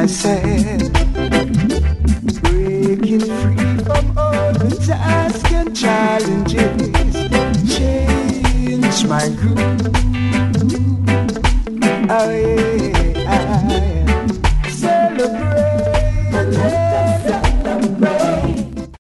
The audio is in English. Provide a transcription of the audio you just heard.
myself, breaking free from all the tasks and challenges, change my groove. Oh yeah.